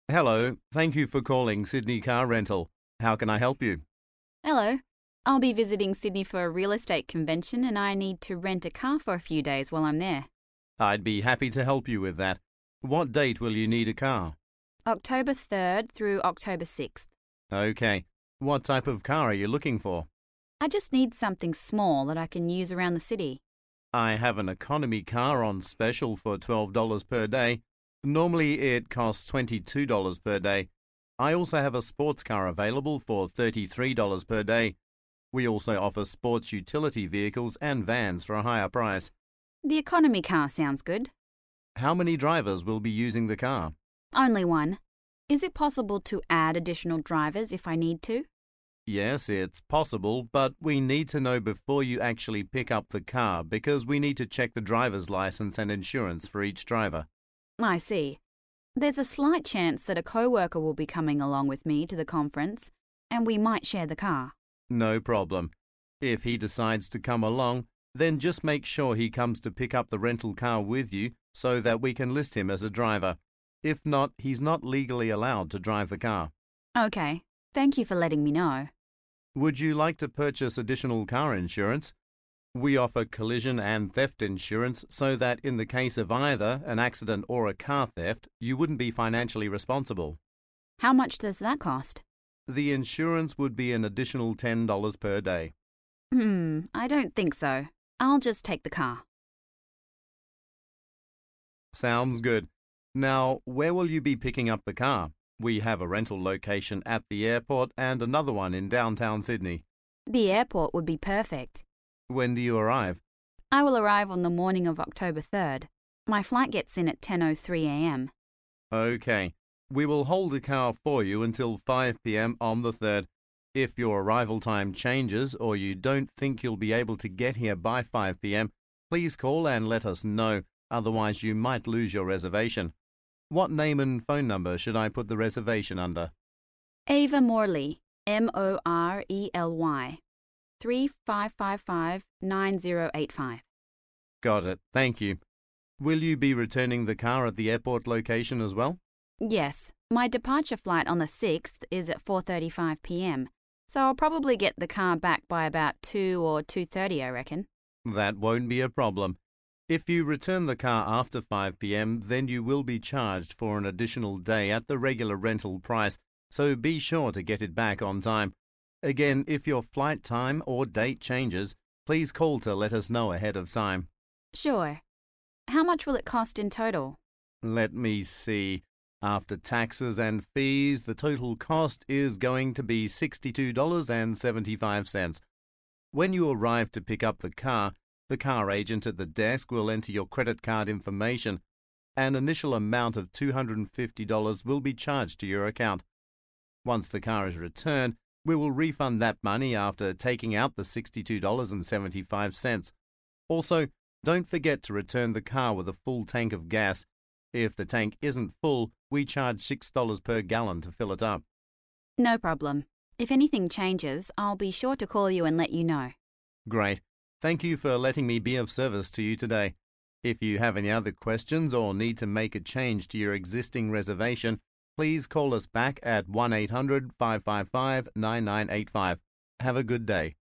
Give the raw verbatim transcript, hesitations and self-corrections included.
Hello, thank you for calling Sydney Car Rental. How can I help you? Hello. I'll be visiting Sydney for a real estate convention and I need to rent a car for a few days while I'm there. I'd be happy to help you with that. What date will you need a car? October third through October sixth. Okay. What type of car are you looking for? I just need something small that I can use around the city. I have an economy car on special for twelve dollars per day. Normally it costs twenty-two dollars per day. I also have a sports car available for thirty-three dollars per day. We also offer sports utility vehicles and vans for a higher price. The economy car sounds good. How many drivers will be using the car? Only one. Is it possible to add additional drivers if I need to? Yes, it's possible, but we need to know before you actually pick up the car because we need to check the driver's license and insurance for each driver. I see. There's a slight chance that a co-worker will be coming along with me to the conference, and we might share the car. No problem. If he decides to come along, then just make sure he comes to pick up the rental car with you so that we can list him as a driver. If not, he's not legally allowed to drive the car. Okay. Thank you for letting me know. Would you like to purchase additional car insurance? We offer collision and theft insurance so that in the case of either an accident or a car theft, you wouldn't be financially responsible. How much does that cost? The insurance would be an additional ten dollars per day. Hmm, I don't think so. I'll just take the car. Sounds good. Now, where will you be picking up the car? We have a rental location at the airport and another one in downtown Sydney. The airport would be perfect. When do you arrive? I will arrive on the morning of October third. My flight gets in at ten oh three a m. Okay. We will hold the car for you until five p m on the third. If your arrival time changes or you don't think you'll be able to get here by five p m, please call and let us know, otherwise you might lose your reservation. What name and phone number should I put the reservation under? Ava Morley, M O R E L Y, three five five five nine zero eight five. Got it, thank you. Will you be returning the car at the airport location as well? Yes, my departure flight on the sixth is at four thirty-five p m, so I'll probably get the car back by about two or two thirty, I reckon. That won't be a problem. If you return the car after five p m, then you will be charged for an additional day at the regular rental price, so be sure to get it back on time. Again, if your flight time or date changes, please call to let us know ahead of time. Sure. How much will it cost in total? Let me see. After taxes and fees, the total cost is going to be sixty-two dollars and seventy-five cents. When you arrive to pick up the car, the car agent at the desk will enter your credit card information. An initial amount of two hundred fifty dollars will be charged to your account. Once the car is returned, we will refund that money after taking out the sixty-two dollars and seventy-five cents. Also, don't forget to return the car with a full tank of gas. If the tank isn't full, we charge six dollars per gallon to fill it up. No problem. If anything changes, I'll be sure to call you and let you know. Great. Thank you for letting me be of service to you today. If you have any other questions or need to make a change to your existing reservation, please call us back at one eight hundred five five five nine nine eight five. Have a good day.